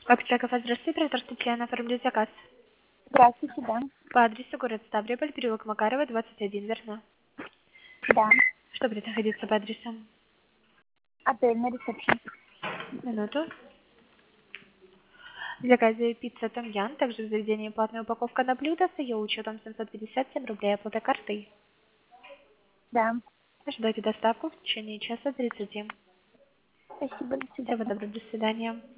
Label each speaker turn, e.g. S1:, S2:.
S1: Общага, здравствуйте, оператор Татьяна, оформлю заказ.
S2: Здравствуйте, да.
S1: По адресу город Ставрополь, переулок Макарова, 21, верно?
S2: Да.
S1: Что будет находиться по адресу?
S2: Отель на ресепшн.
S1: Минуту. В заказе пицца Том Ян, также в заведении платная упаковка на блюдо с ее учетом 757 рублей оплата картой.
S2: Да.
S1: Ожидайте доставку в течение часа 30.
S2: Спасибо, до
S1: Всего
S2: свидания.
S1: доброго, до свидания.